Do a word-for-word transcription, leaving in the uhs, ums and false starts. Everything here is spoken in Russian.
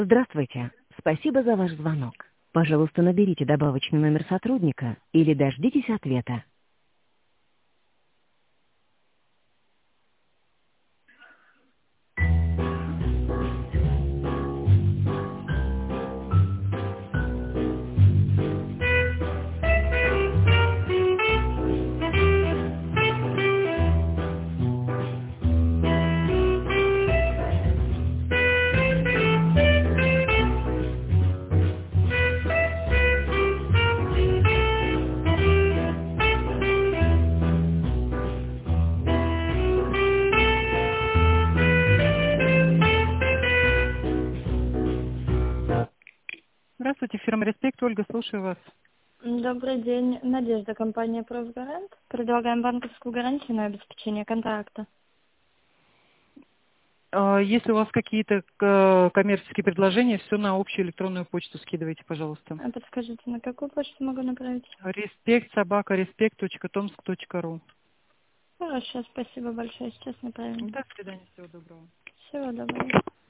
Здравствуйте. Спасибо за ваш звонок. Пожалуйста, наберите добавочный номер сотрудника или дождитесь ответа. Здравствуйте, фирма «Респект». Ольга, слушаю вас. Добрый день. Надежда, компания «Профгарант». Предлагаем банковскую гарантию на обеспечение контракта. А, Если у вас какие-то э, коммерческие предложения, все на общую электронную почту скидывайте, пожалуйста. А подскажите, на какую почту могу направить? Респект, собака, респект точка томск точка ру. Хорошо, спасибо большое. Сейчас направим. До свидания, всего доброго. Всего доброго.